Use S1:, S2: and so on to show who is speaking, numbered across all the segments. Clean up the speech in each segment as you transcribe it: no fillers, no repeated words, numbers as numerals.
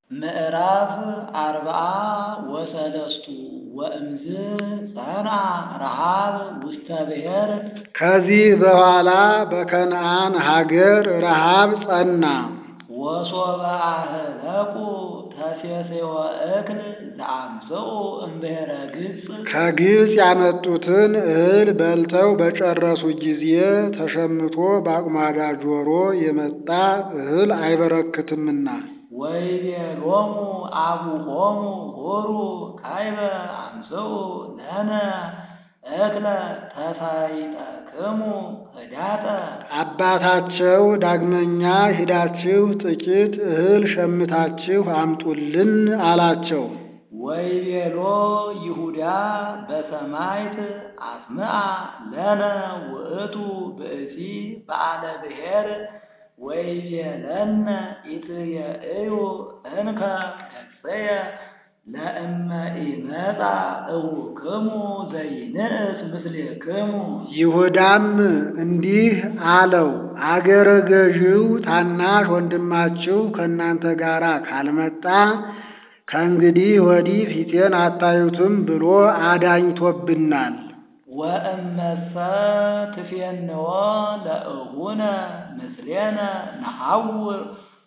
S1: ምዕራፍ አርብዓ ወሰለስቱ ወእምዝ ጸንዐ ረሃብ ውስተ ብሔር።
S2: ከዚህ በኋላ በከነዓን ሀገር ረሃብ ጸና።
S1: ወሶበ አህለቁ ተሴስዮ እክል ዘአምጽኡ እምብሔረ ግብፅ።
S2: ከግብፅ ያመጡትን እህል በልተው በጨረሱ ጊዜ ተሸምቶ በአቁማዳ ጆሮ የመጣ እህል አይበረክትምና።
S1: ወይቤሎሙ አቡሆሙ ሆሩ ካይበ አምጽኡ ለነ እክለ ተሳይጠክሙ ህዳጠ። አባታቸው
S2: ዳግመኛ ሂዳችሁ ጥቂት እህል ሸምታችሁ አምጡልን አላቸው።
S1: ወይቤሎ ይሁዳ በሰማይት አስምዐ ለነ ውእቱ ብእሲ በዓለ ብሔር ወይቤለነ ኢትየእዩ እንከ ገጽየ ለእመ ኢመጻ እቡክሙ ዘይንእስ ምስሌክሙ።
S2: ይሁዳም እንዲህ አለው፣ አገረ ገዢው ታናሽ ወንድማችሁ ከእናንተ ጋር ካልመጣ ከእንግዲህ ወዲህ ፊቴን አታዩትም ብሎ አዳኝቶብናል።
S1: ወእመሰ ትፌንዎ ለእሁነ ምስሌነ ነሐውር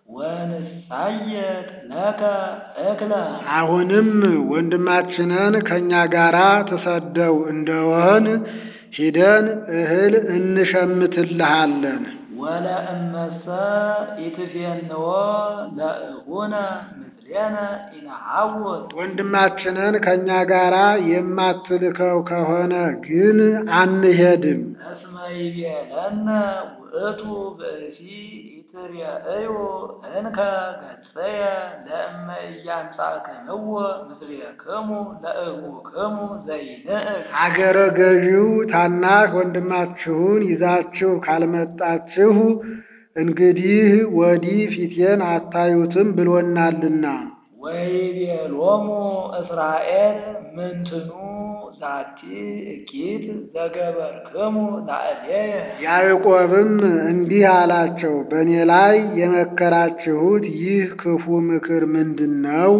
S1: ወንሳየጥ ለከ እክለ።
S2: አሁንም ወንድማችንን ከእኛ ጋር ትሰደው እንደሆን ሂደን እህል እንሸምትልሃለን።
S1: ወለእመሰ ኢትፌንዎ ለእሁነ ምስሌነ ኢነሐውር።
S2: ወንድማችንን ከእኛ ጋር የማትልከው ከሆነ ግን አንሄድም።
S1: እስመ ይቤለነ ውእቱ ብእሲ ኢትርእዩ እንከ ገጽየ ለእመ ኢያምጻእክምዎ ምስሌክሙ ለእቡክሙ ዘይንእስ።
S2: አገረ ገዢው ታናሽ ወንድማችሁን ይዛችሁ ካልመጣችሁ እንግዲህ ወዲህ ፊቴን አታዩትም ብሎናልና።
S1: ወይቤሎሙ እስራኤል ምንትኑ ዛቲ እኪት ዘገበርክሙ ላዕሌየ።
S2: ያዕቆብም እንዲህ አላቸው፣ በእኔ ላይ የመከራችሁት ይህ ክፉ ምክር ምንድን ነው?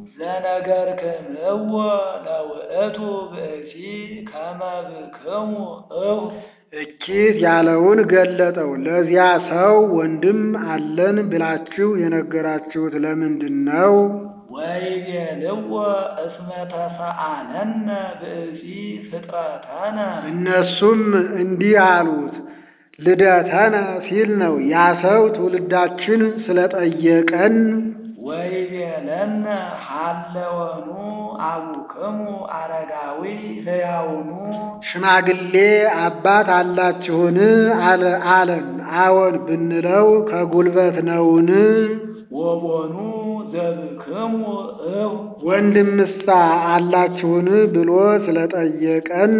S1: ዘነገርክምዎ ለውእቱ ብእሲ ከመ ብክሙ እሁ።
S2: እኪት ያለውን ገለጠው። ለዚያ ሰው ወንድም አለን ብላችሁ የነገራችሁት ለምንድን ነው?
S1: ወይቤልዎ እስመ ተሰአለነ ብእሲ ፍጥረተነ።
S2: እነሱም እንዲህ አሉት፣ ልደተነ ሲል ነው። ያ ሰው ትውልዳችን ስለጠየቀን።
S1: ወይቤለነ ሀለወኑ አቡክሙ አረጋዊ ሕያውኑ።
S2: ሽማግሌ አባት አላችሁን አለን። አዎን ብንለው ከጉልበት ነውን?
S1: ወቦኑ ዘብክሙ እሁ።
S2: ወንድምሳ አላችሁን ብሎ ስለጠየቀን።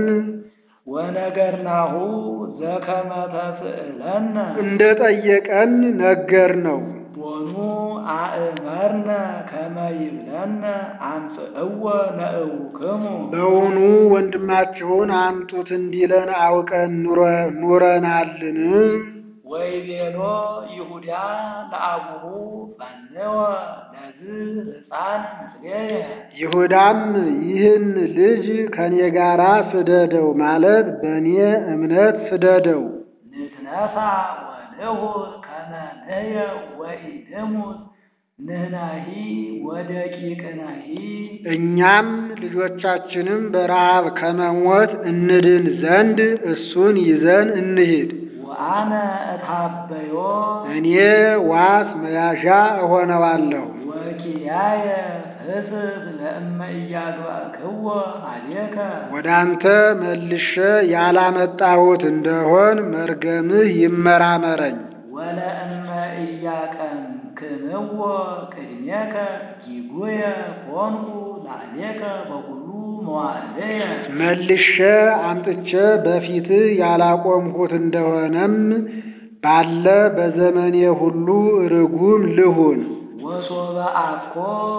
S1: ወነገርናሁ ዘከመ ተስእለነ።
S2: እንደ ጠየቀን ነገር ነው።
S1: ቦኑ አእመርነ ከመ ይብለነ አምጽእዎ ለእቡክሙ።
S2: በውኑ ወንድማችሁን አምጡት እንዲለን አውቀን ኑረናልን?
S1: ወይቤሎ ይሁዳ ለአቡሁ ፈንወ ለዝ ሕፃን ምስሌየ።
S2: ይሁዳም ይህን ልጅ ከኔ ጋራ ስደደው ማለት በእኔ እምነት ስደደው።
S1: ንትነሣ ወንሁር ከመ ንሕየ ወኢንሙት ንሕናሂ ወደቂቅናሂ።
S2: እኛም ልጆቻችንም በረሃብ ከመሞት እንድን ዘንድ እሱን ይዘን እንሂድ።
S1: ወአነ እታበዮ።
S2: እኔ ዋስ መያዣ እሆነዋለሁ።
S1: ወኪያየ ፍስስ ለእመ ኢያግባእክዎ ኀቤከ።
S2: ወደ አንተ መልሼ ያላመጣሁት እንደሆን መርገምህ ይመራመረኝ።
S1: ወለእመ ኢያቀንክምዎ ቅድሜከ ጊጉየ ኮንኩ ላዕሌከ በኩሉ መዋዕለየ። መልሼ
S2: አምጥቼ በፊትህ ያላቆምሁት እንደሆነም ባለ በዘመኔ ሁሉ ርጉም ልሁን።
S1: ወሶበ አኮ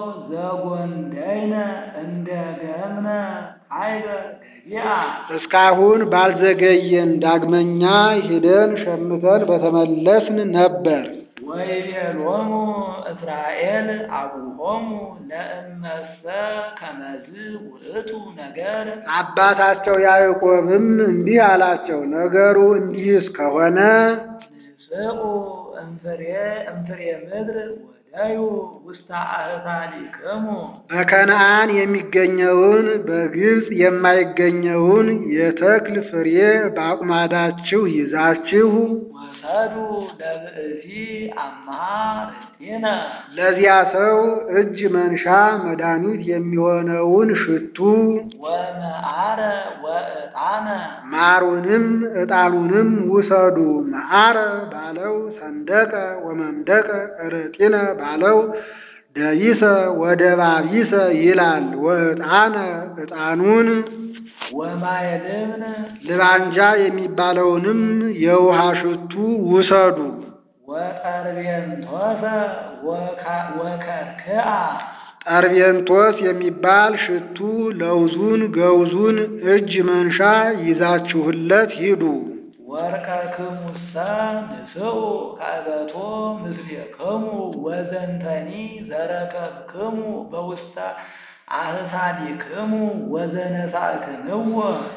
S1: ዘጐንደይነ እንደ ገምነ ኀይበ ገቢአ። እስካሁን ባልዘገየን ዳግመኛ ሂደን ሸምተን በተመለስን ነበር። ወይቤሎሙ እስራኤል አቡሆሙ ለእመሰ ከመዝ ውእቱ ነገር
S2: አባታቸው ያዕቆብም እንዲህ አላቸው፣ ነገሩ እንዲህስ ከሆነ
S1: ንስኡ እምፍሬ ምድር ወዳዩ ውስተ አህዛሊክሙ
S2: በከነዓን የሚገኘውን በግብፅ የማይገኘውን የተክል ፍሬ በአቁማዳችሁ ይዛችሁ
S1: ወሰዱ ለብእሲ አምሃ ርቲነ
S2: ለዚያ ሰው እጅ መንሻ መድኃኒት የሚሆነውን ሽቱ
S1: ወመዓረ ወዕጣነ
S2: ማሩንም ዕጣኑንም ውሰዱ። መዓረ ባለው ሰንደቀ ወመንደቀ ርቲነ ባለው ደቢሰ ወደባቢሰ ይላል። ወዕጣነ ዕጣኑን
S1: ወማየልብን
S2: ልባንጃ የሚባለውንም የውሃ ሽቱ ውሰዱ።
S1: ወጠርቤንቶሰ ወከርክዓ
S2: ጠርቤንቶስ የሚባል ሽቱ ለውዙን ገውዙን እጅ መንሻ ይዛችሁለት ሂዱ።
S1: ወርቀክሙሰ ንስኡ ከእበቶ ምስሌክሙ ወዘንተኒ ዘረከብክሙ በውስተ አህሳዲክሙ ወዘነሳእክምዎ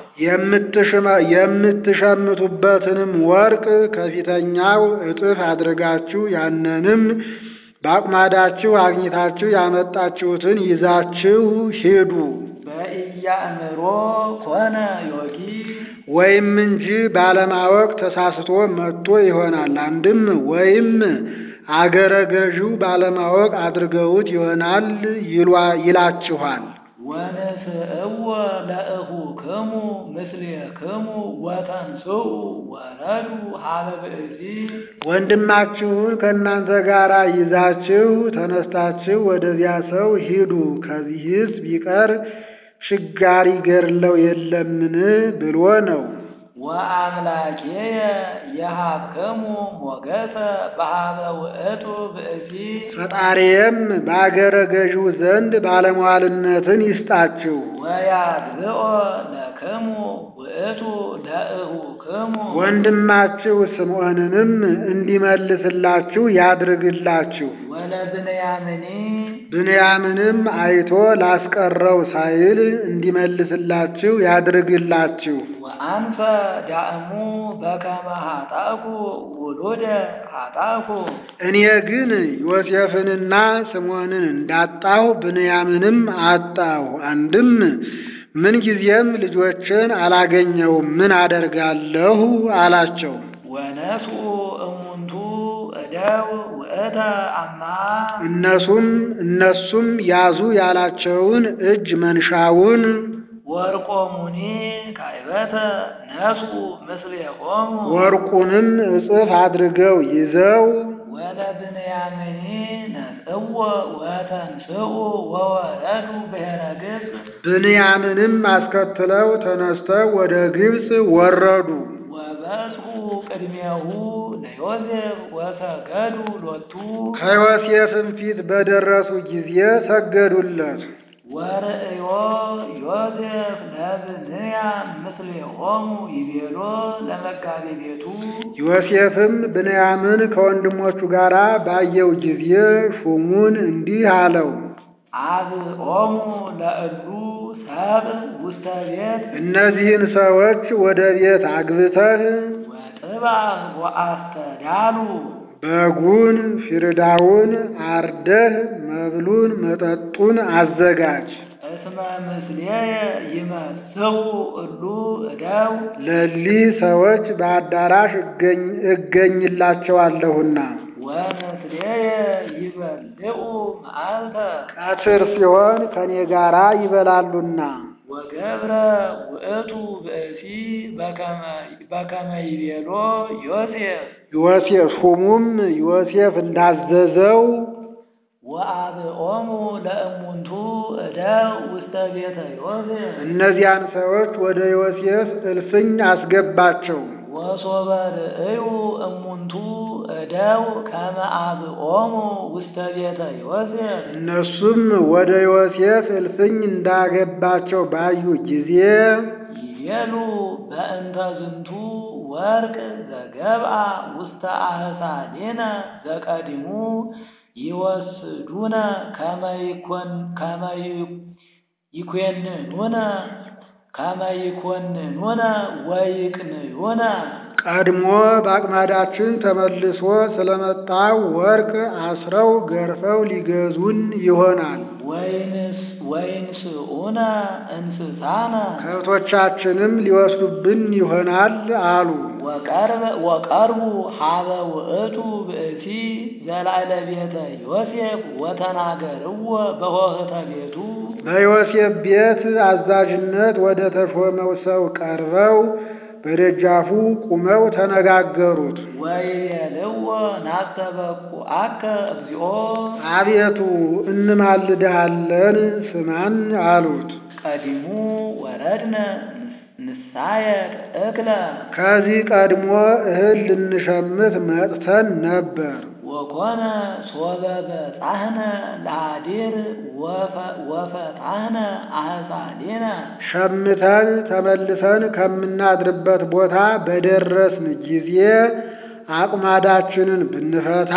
S2: የምትሸምቱበትንም ወርቅ ከፊተኛው እጥፍ አድርጋችሁ ያንንም በአቁማዳችሁ አግኝታችሁ ያመጣችሁትን ይዛችሁ ሂዱ።
S1: በኢያእምሮ ኮነ ዮጊ
S2: ወይም እንጂ ባለማወቅ ተሳስቶ መጥቶ ይሆናል። አንድም ወይም አገረ ገዢው ባለማወቅ አድርገውት ይሆናል ይላችኋል።
S1: ወንስእዎ ለእኹክሙ ምስሌክሙ ወተንስኡ ወረዱ ሀበ ብእሲ
S2: ወንድማችሁን ከእናንተ ጋር ይዛችሁ ተነስታችሁ ወደዚያ ሰው ሂዱ። ከዚህስ ቢቀር ችጋር ይገድለው የለምን ብሎ ነው።
S1: ወአምላኬየ የሀብክሙ ሞገሰ በሀበ ውእቱ ብእሲ
S2: ፈጣሪየም በአገረ ገዢው ዘንድ ባለሟልነትን ይስጣችሁ።
S1: ወያግብኦ ለክሙ ውእቱ ለእኹክሙ
S2: ወንድማችሁ ስምዖንንም እንዲመልስላችሁ ያድርግላችሁ።
S1: ወለብንያምኒ
S2: ብንያምንም አይቶ ላስቀረው ሳይል እንዲመልስላችሁ ያድርግላችሁ።
S1: ወአንፈ ዳእሙ በከመ ኃጣኩ ውሉደ ኃጣኩ
S2: እኔ ግን ዮሴፍንና ስምዖንን እንዳጣሁ ብንያምንም አጣሁ። አንድም ምንጊዜም ልጆችን አላገኘውም፣ ምን አደርጋለሁ አላቸው።
S1: ወነስኡ እሙንቱ እደው ውእተ አምሃ
S2: እነሱም ያዙ ያላቸውን እጅ መንሻውን
S1: ወርቆሙኒ ካይበተ ነስኡ ምስሌሆሙ
S2: ወርቁንም እጥፍ አድርገው ይዘው
S1: ወለብንያምኒ ነስእዎ ወተንስኡ ወወረዱ ብሔረ ግብፅ
S2: ብንያምንም አስከትለው ተነስተው ወደ ግብፅ ወረዱ።
S1: ወበጽሑ ቅድሜሁ ለዮሴፍ ወሰገዱ ሎቱ
S2: ከዮሴፍም ፊት በደረሱ ጊዜ ሰገዱለት።
S1: ወርእዮ ዮሴፍ ለብንያም ምስሌሆሙ ይቤሎ ለመጋቤ ቤቱ
S2: ዮሴፍም ብንያምን ከወንድሞቹ ጋር ባየው ጊዜ ሹሙን እንዲህ አለው፣
S1: አብኦሙ ለእሉ ሰብእ ውስተ ቤት
S2: እነዚህን ሰዎች ወደ ቤት አግብተህ
S1: ወጥባህ ወአስተዳሉ
S2: በጉን ፊርዳውን አርደህ መብሉን መጠጡን አዘጋጅ።
S1: እስመ ምስሌየ ይመጽኡ እሉ እደው
S2: ለሊህ ሰዎች በአዳራሽ እገኝላቸዋለሁና
S1: ወምስሌየ ይበልዑ መዓልተ
S2: ቀትር ሲሆን ከኔ ጋራ ይበላሉና።
S1: ወገብረ ውእቱ ብእሲ በከመ ይቤሎ ዮሴፍ
S2: ሹሙም ዮሴፍ እንዳዘዘው
S1: ወአብኦሙ ለእሙንቱ እደው ውስተ ቤተ ዮሴፍ
S2: እነዚያን ሰዎች ወደ ዮሴፍ እልፍኝ አስገባቸው።
S1: ወሶበ ርእዩ እሙንቱ እደው ከመ አብኦሙ ውስተ ቤተ ዮሴፍ
S2: እነሱም ወደ ዮሴፍ እልፍኝ እንዳገባቸው ባዩ ጊዜ
S1: ይቤሉ በእንተ ዝንቱ ወርቅ ዘገብአ ውስተ አህሳሌነ ዘቀዲሙ ይወስዱነ ከመ ይኮንኑነ ወይቅንዩነ።
S2: ቀድሞ በአቅማዳችን ተመልሶ ስለመጣው ወርቅ አስረው ገርፈው ሊገዙን ይሆናል።
S1: ወይንስኡነ እንስሳነ
S2: ከብቶቻችንም ሊወስዱብን ይሆናል አሉ።
S1: ወቀርቡ ሀበ ውእቱ ብእሲ ዘላዕለ ቤተ ዮሴፍ ወተናገርዎ በሆህተ ቤቱ።
S2: በዮሴፍ ቤት አዛዥነት ወደ ተሾመው ሰው ቀርበው በደጃፉ ቁመው ተነጋገሩት።
S1: ወይቤልዎ ናስተበቁዐከ እግዚኦ፣
S2: አቤቱ እንማልድሃለን ስማን አሉት።
S1: ቀዲሙ ወረድነ ንሳየቅ እክለ፣
S2: ከዚህ ቀድሞ እህል ልንሸምት መጥተን ነበር።
S1: ወኮነ ሶበ በጻሕነ ለአዲር ወፈታሕነ አህሳሌነ፣
S2: ሸምተን ተመልሰን ከምናድርበት ቦታ በደረስን ጊዜ አቅማዳችንን ብንፈታ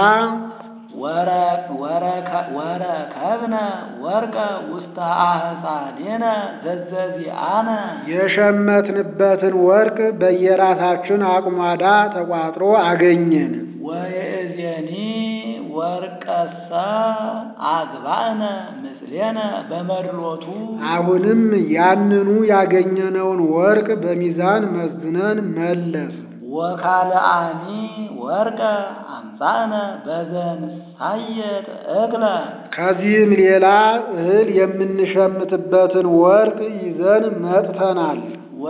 S2: ወረከብነ ወርቀ ውስተ አህሳሌነ ዘዘዚአነ፣ የሸመትንበትን ወርቅ በየራሳችን አቅማዳ ተቋጥሮ አገኘን።
S1: ወይእዜኒ ወርቀሰ አግባእነ ምስሌነ በመድሎቱ፣ አሁንም ያንኑ ያገኘነውን ወርቅ በሚዛን መዝነን መለስ። ወካልአኒ ወርቀ አምሳእነ በዘንሳየጥ እክለ፣ ከዚህም ሌላ እህል የምንሸምትበትን ወርቅ ይዘን መጥተናል።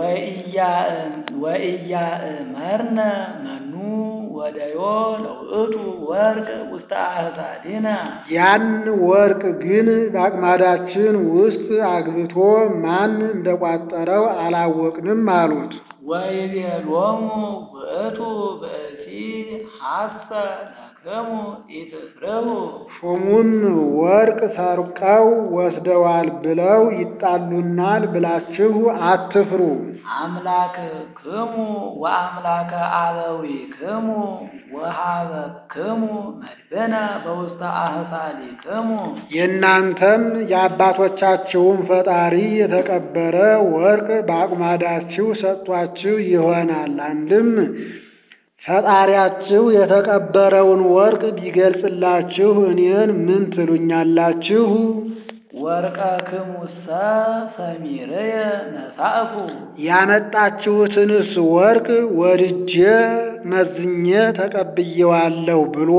S1: ወኢያእመርነ መኑ ወደዮ ለውእቱ ወርቅ ውስተ አህሳሊነ፣ ያን ወርቅ ግን በአቅማዳችን ውስጥ አግብቶ ማን እንደቋጠረው አላወቅንም አሉት። ወይቤሎሙ ውእቱ ብእሲ ሐሰ ለክሙ ኢትፍርሁ፣ ሹሙም ወርቅ ሰርቀው ወስደዋል ብለው ይጣሉናል ብላችሁ አትፍሩ። አምላክክሙ ወአምላከ አበዊክሙ ወሀበክሙ መድብነ በውስተ አህሳሊክሙ፣ የእናንተም የአባቶቻችሁም ፈጣሪ የተቀበረ ወርቅ በአቅማዳችሁ ሰጥቷችሁ ይሆናል። አንድም ፈጣሪያችሁ የተቀበረውን ወርቅ ቢገልጽላችሁ እኔን ምን ትሉኛላችሁ? ወርቀክሙሰ ሰሚርየ ነሳእኩ፣ ያመጣችሁትንስ ወርቅ ወድጄ መዝኜ ተቀብዬዋለሁ ብሎ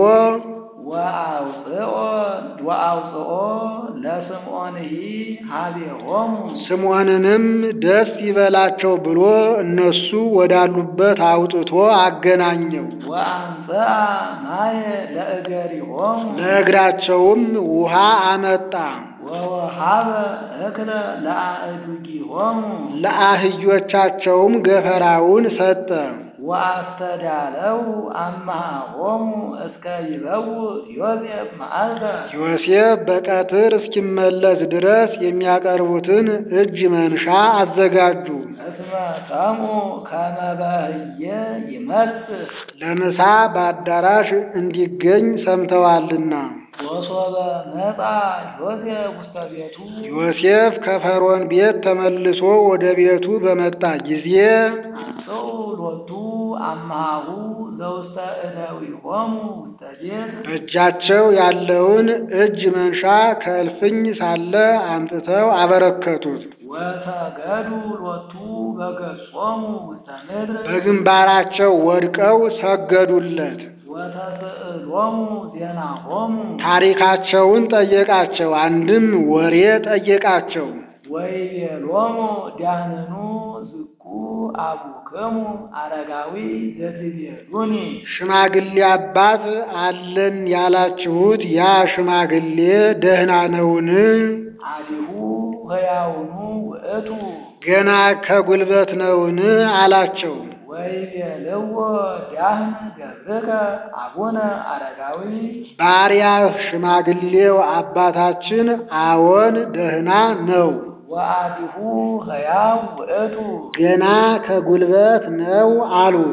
S1: ወአውፅኦ ለስምዖንሂ ሀቤሆሙ፣ ስምዖንንም ደስ ይበላቸው ብሎ እነሱ ወዳሉበት አውጥቶ አገናኘው። ወአምጽአ ማየ ለእገሪሆሙ፣ ለእግራቸውም ውሃ አመጣ። ወወሀበ እክለ ለአእዱጊሆሙ፣ ለአህዮቻቸውም ገፈራውን ሰጠ። ወአስተዳለው አምሃሆሙ እስከ ይበውእ ዮሴፍ መዓልተ፣ ዮሴፍ በቀትር እስኪመለስ ድረስ የሚያቀርቡትን እጅ መንሻ አዘጋጁ። እስመ ሰምዑ ከመ በህየ ይመጽእ፣ ለምሳ በአዳራሽ እንዲገኝ ሰምተዋልና። ወሶበ መጻ ዮሴፍ ውስተ ቤቱ፣ ዮሴፍ ከፈርዖን ቤት ተመልሶ ወደ ቤቱ በመጣ ጊዜ አንሥኡ ሎቱ አምሃሁ ዘውስተ እደዊሆሙ ውስተ ቤት፣ በእጃቸው ያለውን እጅ መንሻ ከእልፍኝ ሳለ አምጥተው አበረከቱት። ወሰገዱ ሎቱ በገጾሙ ውስተ ምድር፣ በግንባራቸው ወድቀው ሰገዱለት። ወተስእሎሙ ዜናሆሙ፣ ታሪካቸውን ጠየቃቸው። አንድም ወሬ ጠየቃቸው። ወይቤሎሙ ዳህንኑ ዝኩ አቡክሙ አረጋዊ ዘትቤሉኒ፣ ሽማግሌ አባት አለን ያላችሁት ያ ሽማግሌ ደህና ነውን? አዲሁ ሕያውኑ ውእቱ፣ ገና ከጉልበት ነውን አላቸው። ወይቤልዎ ዳህን ገብርከ አቡነ አረጋዊ፣ ባሪያህ ሽማግሌው አባታችን አዎን ደህና ነው። ወአዲሁ ሕያው ውእቱ፣ ገና ከጉልበት ነው አሉት።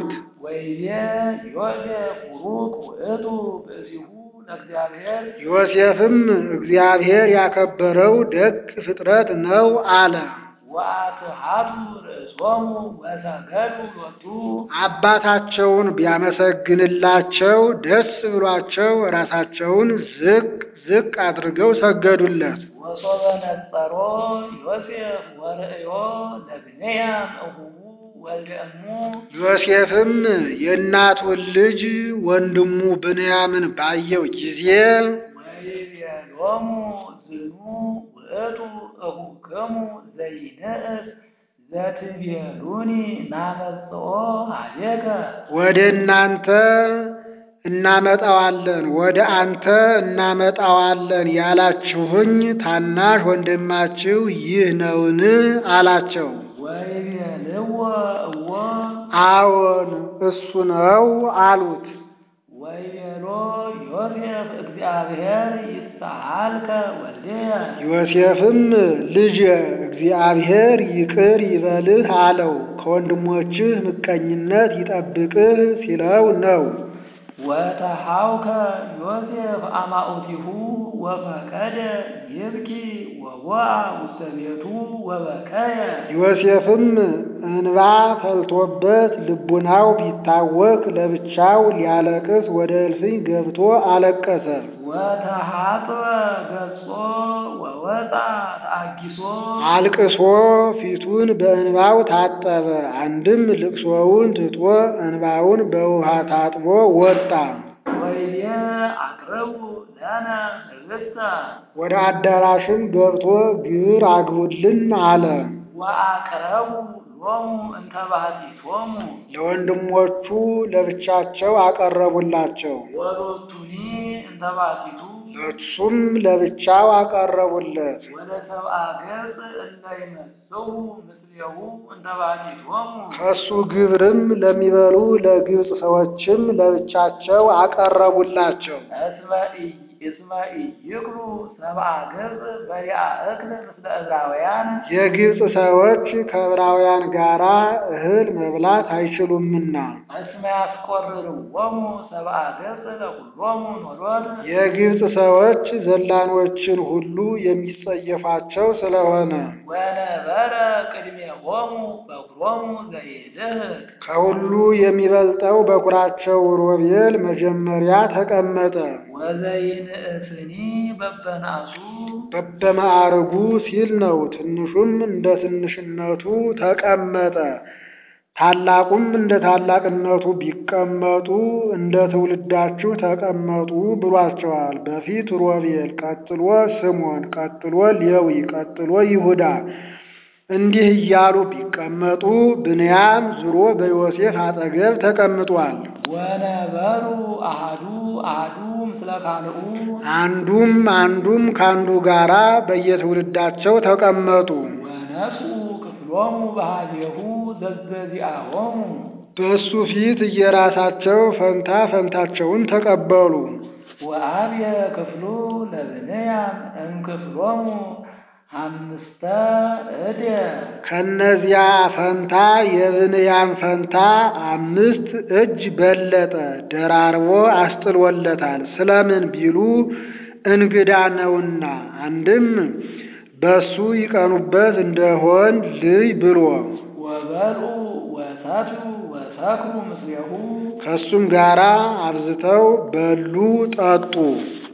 S1: ወይቤ ዮሴፍ ቡሩክ ውእቱ ብእሲሁ ለእግዚአብሔር
S2: ዮሴፍም እግዚአብሔር ያከበረው ደግ ፍጥረት ነው አለ።
S1: ወአትሐቱ ርእሶሙ ወሰገዱ ሎቱ
S2: አባታቸውን ቢያመሰግንላቸው ደስ ብሏቸው ራሳቸውን ዝቅ ዝቅ አድርገው ሰገዱለት።
S1: ወሶበ ነጸሮ ዮሴፍ ወርእዮ ለብንያም እሁሁ ወልደ እሙ
S2: ዮሴፍም የእናቱን ልጅ ወንድሙ ብንያምን ባየው ጊዜ
S1: ወይቤሎሙ ዝኑ ውእቱ እኹክሙ ዘይንእስ ዘትቤሉኒ ናመጽኦ ኀቤከ
S2: ወደ እናንተ እናመጣዋለን ወደ አንተ እናመጣዋለን ያላችሁኝ ታናሽ ወንድማችሁ ይህ ነውን? አላቸው።
S1: ወይቤልዎ እወ
S2: አዎን እሱ ነው አሉት።
S1: ወይቤሎ ዮሴፍ እግዚአብሔር ይስሐልከ ወልድየ
S2: ዮሴፍም ልጄ እግዚአብሔር ይቅር ይበልህ አለው። ከወንድሞችህ ምቀኝነት ይጠብቅህ ሲለው ነው።
S1: ወተሐውከ ዮሴፍ አማኡቲሁ ወፈቀደ ይብኪ ወወአ ውስተ ቤቱ ወበከየ
S2: ዮሴፍም እንባ ፈልቶበት ልቡናው ቢታወክ ለብቻው ሊያለቅስ ወደ እልፍኝ ገብቶ አለቀሰ።
S1: ወተሐጥበ ገጾ ወወጣ ተአጊሶ
S2: አልቅሶ ፊቱን በእንባው ታጠበ። አንድም ልቅሶውን ትቶ እንባውን በውሃ ታጥቦ ወጣ።
S1: ወይቤ አቅርቡ ለነ ህብስተ
S2: ወደ አዳራሽም ገብቶ ግብር አግቡልን አለ።
S1: ወአቅረቡ ሎሙ እንተ ባሕቲቶሙ
S2: ለወንድሞቹ ለብቻቸው አቀረቡላቸው።
S1: ወሎቱኒ እንተ ባሕቲቱ
S2: ለእሱም ለብቻው አቀረቡለት።
S1: ወደ ሰብአ ገጽ እለ ይመጽኡ ምስሌሁ እንተ ባሕቲቶሙ
S2: ከእሱ ግብርም ለሚበሉ ለግብፅ ሰዎችም ለብቻቸው አቀረቡላቸው።
S1: እስመ ኢይክሉ ሰብአ ገጽ በሪአ እክል ምስለ ዕብራውያን
S2: የግብፅ ሰዎች ከዕብራውያን ጋራ እህል መብላት አይችሉምና።
S1: እስመ ያስቆርርዎሙ ሰብአ ገጽ ለኩሎሙ ኖሎት
S2: የግብፅ ሰዎች ዘላኖችን ሁሉ የሚጸየፋቸው ስለሆነ
S1: ወነበረ ቅድሜሆሙ በኵሮሙ ዘይድህቅ
S2: ከሁሉ የሚበልጠው በኵራቸው ሮቤል መጀመሪያ ተቀመጠ።
S1: ወዘይንእስኒ በበናሱ
S2: በበማዕርጉ ሲል ነው። ትንሹም እንደ ትንሽነቱ ተቀመጠ፣ ታላቁም እንደ ታላቅነቱ ቢቀመጡ እንደ ትውልዳችሁ ተቀመጡ ብሏቸዋል። በፊት ሮቤል፣ ቀጥሎ ስምዖን፣ ቀጥሎ ሌዊ፣ ቀጥሎ ይሁዳ እንዲህ እያሉ ቢቀመጡ ብንያም ዙሮ በዮሴፍ አጠገብ ተቀምጧል።
S1: ወነበሩ አሐዱ ምስለ ካልኡ
S2: አንዱም ካንዱ ጋራ በየትውልዳቸው ተቀመጡ።
S1: ወነስኡ ክፍሎሙ በኀቤሁ ዘዘዚአሆሙ
S2: በእሱ ፊት እየራሳቸው ፈንታ ፈንታቸውን ተቀበሉ።
S1: ወአብየ ክፍሉ ለብንያም እምክፍሎሙ አምስተ እደ
S2: ከነዚያ ፈንታ የብንያም ፈንታ 5 እጅ በለጠ፣ ደራርቦ አስጥሎለታል። ስለምን ቢሉ እንግዳ ነውና፣ አንድም በሱ ይቀኑበት እንደሆን ልይ ብሎ
S1: ወበልዑ ወሰቱ ወሰክሩ ምስሌሁ
S2: ከሱም ጋራ አብዝተው በሉ ጠጡ።